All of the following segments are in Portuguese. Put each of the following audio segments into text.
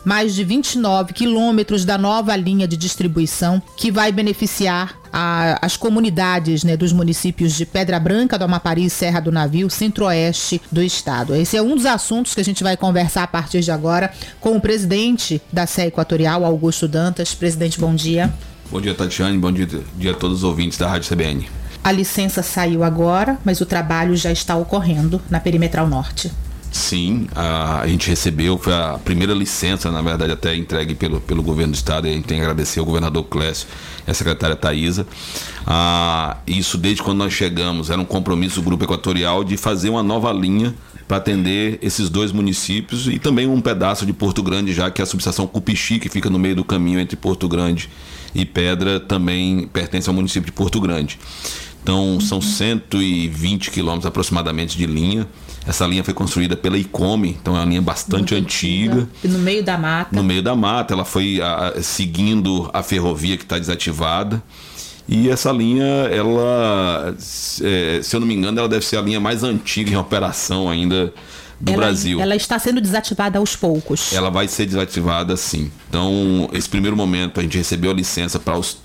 mais de 29 quilômetros da nova linha de distribuição que vai beneficiar as comunidades, né, dos municípios de Pedra Branca, do Amapari e Serra do Navio, centro-oeste do estado. Esse é um dos assuntos que a gente vai conversar a partir de agora com o presidente da SE Equatorial, Augusto Dantas. Presidente, bom dia. Bom dia, Tatiane. Bom dia a todos os ouvintes da Rádio CBN. A licença saiu agora, mas o trabalho já está ocorrendo na Perimetral Norte. Sim, a gente recebeu, foi a primeira licença, na verdade, até entregue pelo governo do estado, e a gente tem que agradecer ao governador Clécio e a secretária Thaisa. Isso desde quando nós chegamos, era um compromisso do Grupo Equatorial de fazer uma nova linha para atender esses dois municípios e também um pedaço de Porto Grande, já que a subestação Cupixi, que fica no meio do caminho entre Porto Grande e Pedra, também pertence ao município de Porto Grande. Então, são 120 quilômetros aproximadamente de linha. Essa linha foi construída pela ICOME, então é uma linha bastante antiga. No meio da mata. No meio da mata, ela foi seguindo a ferrovia que está desativada. E essa linha, ela, se eu não me engano, ela deve ser a linha mais antiga em operação ainda do Brasil. Ela está sendo desativada aos poucos. Ela vai ser desativada, sim. Então, esse primeiro momento, a gente recebeu a licença para os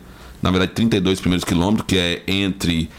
32 primeiros quilômetros, que é entre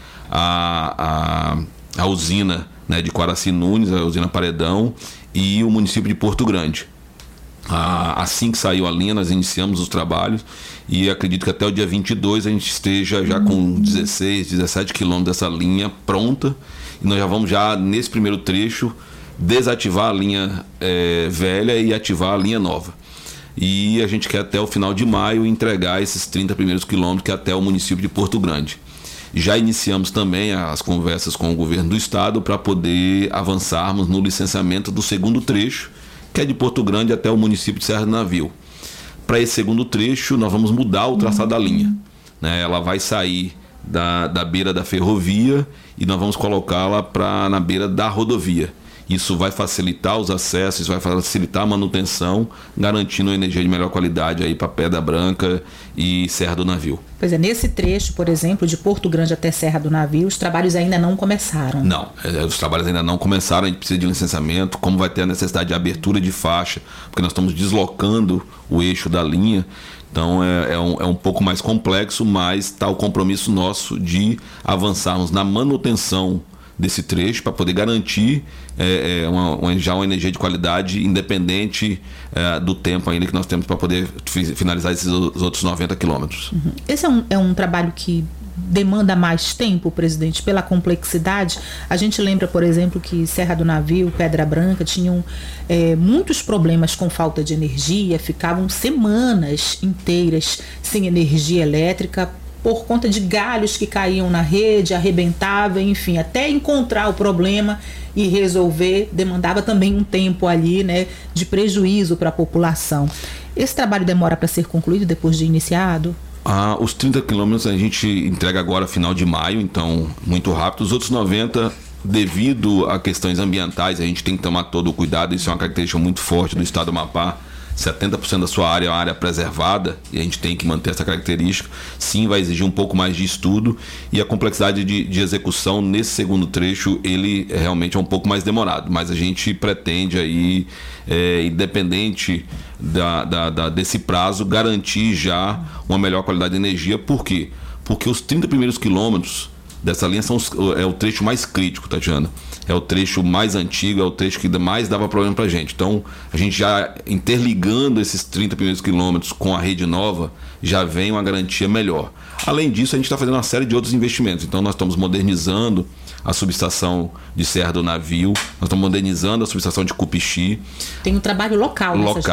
a usina, né, de Quaraci Nunes, a usina Paredão, e o município de Porto Grande. Assim que saiu a linha, nós iniciamos os trabalhos e acredito que até o dia 22 a gente esteja já com 16, 17 quilômetros dessa linha pronta, e nós já vamos nesse primeiro trecho desativar a linha velha e ativar a linha nova. E a gente quer até o final de maio entregar esses 30 primeiros quilômetros, que é até o município de Porto Grande. Já iniciamos também as conversas com o governo do estado para poder avançarmos no licenciamento do segundo trecho, que é de Porto Grande até o município de Serra do Navio. Para esse segundo trecho, nós vamos mudar o traçado da linha, né? Ela vai sair da beira da ferrovia e nós vamos colocá-la na beira da rodovia. Isso vai facilitar os acessos, vai facilitar a manutenção, garantindo energia de melhor qualidade aí para Pedra Branca e Serra do Navio. Pois é, nesse trecho, por exemplo, de Porto Grande até Serra do Navio, os trabalhos ainda não começaram. Não, os trabalhos ainda não começaram, a gente precisa de licenciamento, como vai ter a necessidade de abertura de faixa, porque nós estamos deslocando o eixo da linha. Então é um pouco mais complexo, mas está o compromisso nosso de avançarmos na manutenção desse trecho para poder garantir já uma energia de qualidade independente do tempo ainda que nós temos para poder finalizar esses outros 90 quilômetros. Uhum. Esse é um trabalho que demanda mais tempo, presidente, pela complexidade. A gente lembra, por exemplo, que Serra do Navio, Pedra Branca tinham muitos problemas com falta de energia, ficavam semanas inteiras sem energia elétrica por conta de galhos que caíam na rede, arrebentavam, enfim, até encontrar o problema e resolver, demandava também um tempo ali, né, de prejuízo para a população. Esse trabalho demora para ser concluído depois de iniciado? Os 30 quilômetros a gente entrega agora final de maio, então muito rápido. Os outros 90, devido a questões ambientais, a gente tem que tomar todo o cuidado, isso é uma característica muito forte do estado do Amapá. 70% da sua área é uma área preservada e a gente tem que manter essa característica. Sim, vai exigir um pouco mais de estudo e a complexidade de execução nesse segundo trecho, ele realmente é um pouco mais demorado, mas a gente pretende aí, independente desse prazo, garantir já uma melhor qualidade de energia. Por quê? Porque os 30 primeiros quilômetros dessa linha é o trecho mais crítico, Tatiana. É o trecho mais antigo, é o trecho que mais dava problema pra gente. Então, a gente já interligando esses 30 primeiros quilômetros com a rede nova, já vem uma garantia melhor. Além disso, a gente está fazendo uma série de outros investimentos. Então, nós estamos modernizando a subestação de Serra do Navio, nós estamos modernizando a subestação de Cupixi. Tem um trabalho local.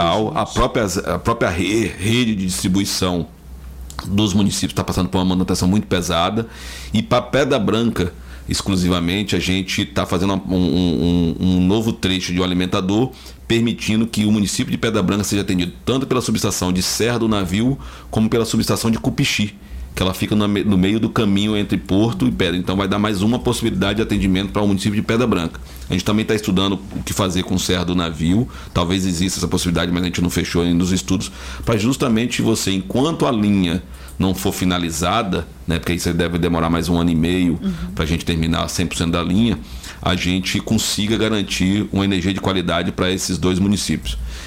A própria rede de distribuição dos municípios está passando por uma manutenção muito pesada. E para Pedra Branca, exclusivamente, a gente está fazendo um novo trecho de um alimentador, permitindo que o município de Pedra Branca seja atendido tanto pela subestação de Serra do Navio, como pela subestação de Cupixi, que ela fica no meio do caminho entre Porto e Pedra. Então vai dar mais uma possibilidade de atendimento para o município de Pedra Branca. A gente também está estudando o que fazer com Serra do Navio. Talvez exista essa possibilidade, mas a gente não fechou ainda os estudos, para justamente você, enquanto a linha não for finalizada, né, porque isso deve demorar mais 1 ano e meio para a gente terminar 100% da linha, a gente consiga garantir uma energia de qualidade para esses dois municípios.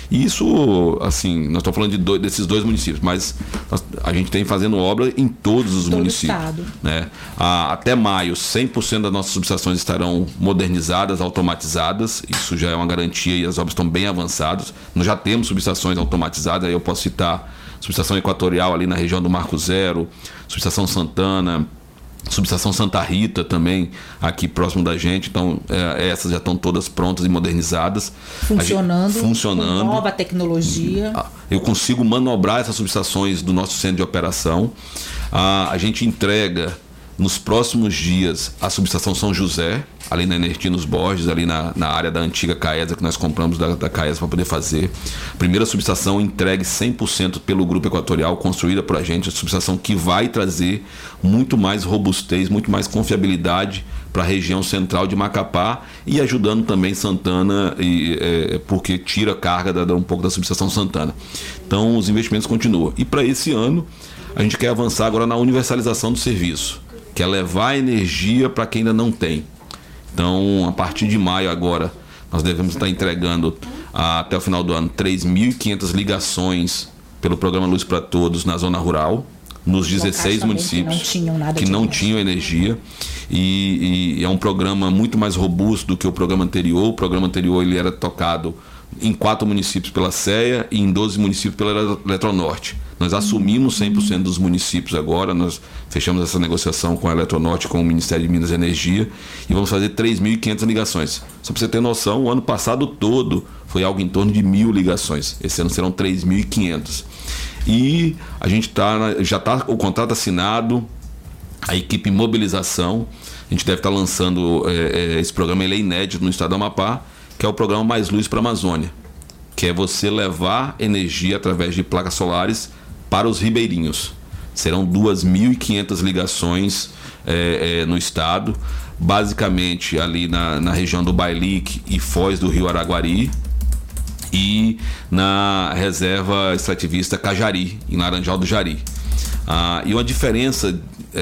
E isso, assim, nós estamos falando desses 2 municípios, mas a gente tem fazendo obra em todos os municípios. Estado. Né? Até maio, 100% das nossas subestações estarão modernizadas, automatizadas. Isso já é uma garantia e as obras estão bem avançadas. Nós já temos subestações automatizadas, aí eu posso citar subestação Equatorial ali na região do Marco Zero, subestação Santana, subestação Santa Rita também, aqui próximo da gente. Então, essas já estão todas prontas e modernizadas. Funcionando. Com nova tecnologia. Eu consigo manobrar essas subestações do nosso centro de operação. A gente entrega nos próximos dias a subestação São José, ali na Enertinos Borges, ali na área da antiga Caesa, que nós compramos da Caesa para poder fazer. Primeira subestação entregue 100% pelo Grupo Equatorial, construída por a gente, a subestação que vai trazer muito mais robustez, muito mais confiabilidade para a região central de Macapá e ajudando também Santana, porque tira carga um pouco da subestação Santana. Então os investimentos continuam. E para esse ano, a gente quer avançar agora na universalização do serviço, que é levar energia para quem ainda não tem. Então, a partir de maio agora, nós devemos estar entregando até o final do ano 3.500 ligações pelo programa Luz para Todos na zona rural, nos 16 municípios que não tinham energia. E é um programa muito mais robusto do que o programa anterior. O programa anterior ele era tocado em 4 municípios pela CEA e em 12 municípios pela Eletronorte. Nós assumimos 100% dos municípios agora, nós fechamos essa negociação com a Eletronorte, com o Ministério de Minas e Energia, e vamos fazer 3.500 ligações. Só para você ter noção, o ano passado todo foi algo em torno de 1.000 ligações. Esse ano serão 3.500. E a gente já está o contrato assinado, a equipe em mobilização. A gente deve estar lançando esse programa, ele é inédito no estado do Amapá, que é o programa Mais Luz para a Amazônia, que é você levar energia através de placas solares para os ribeirinhos. Serão 2.500 ligações no estado, basicamente ali na região do Bailique e Foz do Rio Araguari, e na reserva extrativista Cajari, em Laranjal do Jari. E uma diferença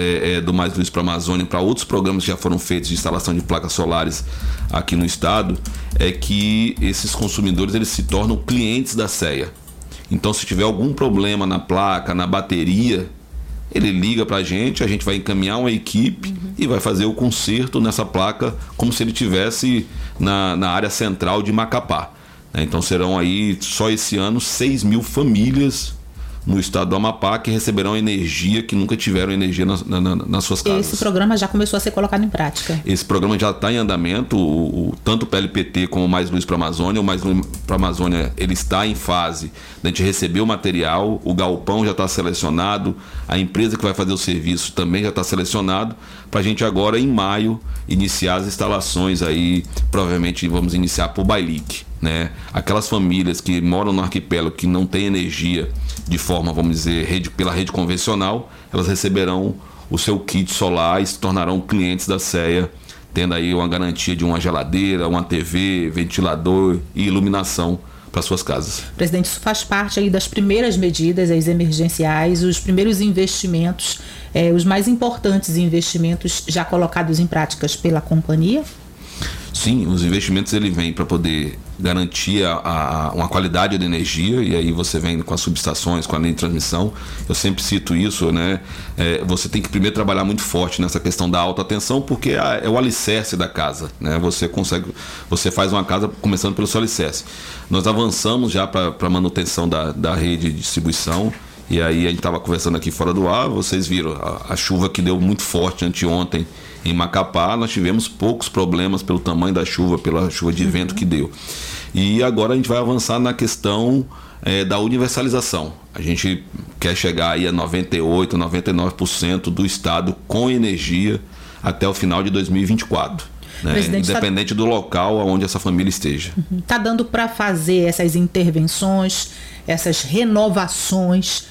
do Mais Luz para a Amazônia para outros programas que já foram feitos de instalação de placas solares aqui no estado é que esses consumidores eles se tornam clientes da CEA. Então, se tiver algum problema na placa, na bateria, ele liga para a gente vai encaminhar uma equipe e vai fazer o conserto nessa placa como se ele estivesse na área central de Macapá. Então serão aí, só esse ano, 6.000 famílias no estado do Amapá que receberão energia, que nunca tiveram energia nas suas casas. Esse programa já começou a ser colocado em prática. Esse programa já está em andamento, tanto o PLPT como o Mais Luz para a Amazônia. O Mais Luz para a Amazônia ele está em fase de a gente receber o material, o galpão já está selecionado, a empresa que vai fazer o serviço também já está selecionado, para a gente agora, em maio, iniciar as instalações aí, provavelmente vamos iniciar por Bailique. Né? Aquelas famílias que moram no arquipélago que não tem energia de forma, vamos dizer, pela rede convencional, elas receberão o seu kit solar e se tornarão clientes da CEA, tendo aí uma garantia de uma geladeira, uma TV, ventilador e iluminação para suas casas. Presidente, isso faz parte aí das primeiras medidas, as emergenciais, os primeiros investimentos, os mais importantes investimentos já colocados em práticas pela companhia? Sim, os investimentos ele vêm para poder garantir uma qualidade de energia, e aí você vem com as subestações, com a linha de transmissão. Eu sempre cito isso, né? Você tem que primeiro trabalhar muito forte nessa questão da alta tensão, porque é o alicerce da casa, né? Você faz uma casa começando pelo seu alicerce. Nós avançamos já para manutenção da rede de distribuição. E aí a gente estava conversando aqui fora do ar, vocês viram a chuva que deu muito forte anteontem em Macapá. Nós tivemos poucos problemas pelo tamanho da chuva, pela chuva de vento que deu. E agora a gente vai avançar na questão da universalização. A gente quer chegar aí a 98%, 99% do estado com energia até o final de 2024. Né? Independente do local onde essa família esteja. Está dando para fazer essas intervenções, essas renovações,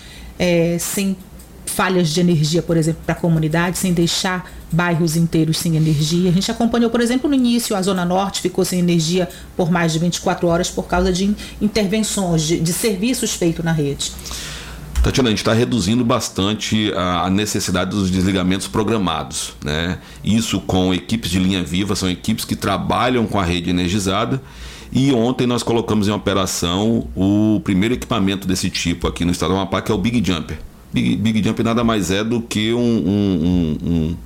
sem falhas de energia, por exemplo, para a comunidade, sem deixar bairros inteiros sem energia. A gente acompanhou, por exemplo, no início, a Zona Norte ficou sem energia por mais de 24 horas por causa de intervenções, de serviços feitos na rede. Tatiana, a gente está reduzindo bastante a necessidade dos desligamentos programados, né? Isso com equipes de linha viva, são equipes que trabalham com a rede energizada E ontem nós colocamos em operação o primeiro equipamento desse tipo aqui no estado do Amapá, que é o Big Jumper. Big Jumper nada mais é do que um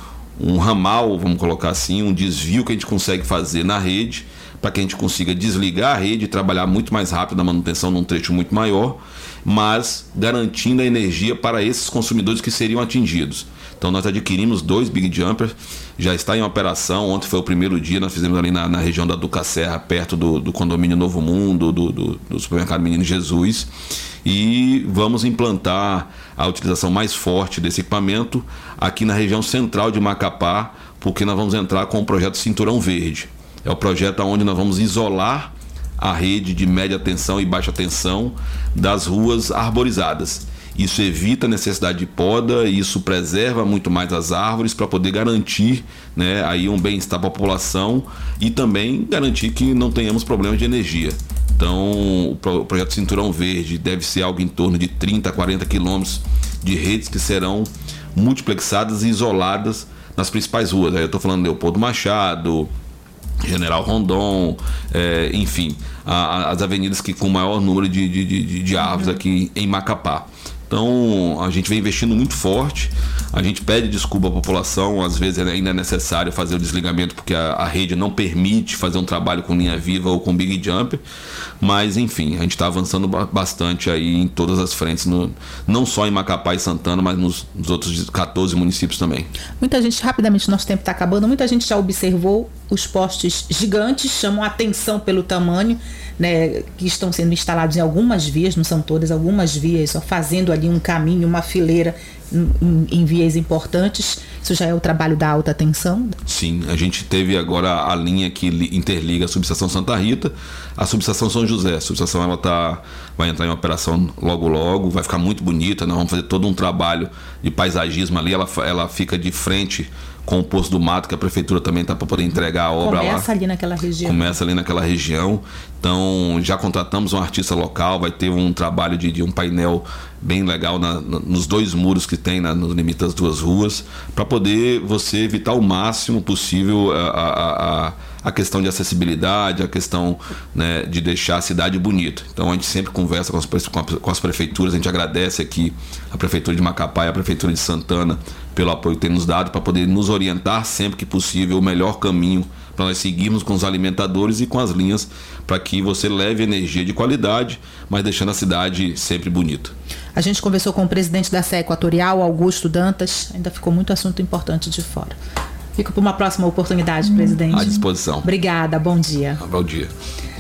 ramal, vamos colocar assim, um desvio que a gente consegue fazer na rede, para que a gente consiga desligar a rede e trabalhar muito mais rápido na manutenção num trecho muito maior, mas garantindo a energia para esses consumidores que seriam atingidos. Então nós adquirimos 2 Big Jumpers, já está em operação. Ontem foi o primeiro dia, nós fizemos ali na região da Duca Serra, perto do condomínio Novo Mundo, do supermercado Menino Jesus, e vamos implantar a utilização mais forte desse equipamento aqui na região central de Macapá, porque nós vamos entrar com o projeto Cinturão Verde. É o projeto onde nós vamos isolar a rede de média tensão e baixa tensão das ruas arborizadas. Isso evita a necessidade de poda, isso preserva muito mais as árvores para poder garantir, né, aí um bem-estar para a população e também garantir que não tenhamos problemas de energia. Então, o projeto Cinturão Verde deve ser algo em torno de 30 a 40 quilômetros de redes que serão multiplexadas e isoladas nas principais ruas. Aí eu estou falando de Leopoldo Machado, General Rondon, enfim, as avenidas que com maior número de árvores aqui em Macapá. Então a gente vem investindo muito forte, a gente pede desculpa à população, às vezes ainda é necessário fazer o desligamento porque a rede não permite fazer um trabalho com linha viva ou com Big Jump, mas enfim, a gente está avançando bastante aí em todas as frentes, não só em Macapá e Santana, mas nos outros 14 municípios também. Muita gente, rapidamente, nosso tempo está acabando, muita gente já observou os postes gigantes, chamam a atenção pelo tamanho, né, que estão sendo instalados em algumas vias, não são todas, algumas vias, só fazendo ali um caminho, uma fileira em vias importantes. Isso já é o trabalho da alta tensão? Sim, a gente teve agora a linha que interliga a subestação Santa Rita, a subestação São José. A subestação vai entrar em operação logo, vai ficar muito bonita, nós vamos fazer todo um trabalho de paisagismo ali, ela fica de frente com o Poço do Mato, que a prefeitura também está para poder entregar a obra lá. Começa ali naquela região. Começa ali naquela região. Então, já contratamos um artista local, vai ter um trabalho de um painel bem legal nos 2 muros que tem nos limites das 2 ruas, para poder você evitar o máximo possível a questão de acessibilidade, a questão, né, de deixar a cidade bonita. Então a gente sempre conversa com as prefeituras, a gente agradece aqui a Prefeitura de Macapá e a Prefeitura de Santana pelo apoio que tem nos dado para poder nos orientar sempre que possível o melhor caminho para nós seguirmos com os alimentadores e com as linhas para que você leve energia de qualidade, mas deixando a cidade sempre bonita. A gente conversou com o presidente da CE Equatorial, Augusto Dantas, ainda ficou muito assunto importante de fora. Fico para uma próxima oportunidade, presidente. À disposição. Obrigada, bom dia. Bom dia.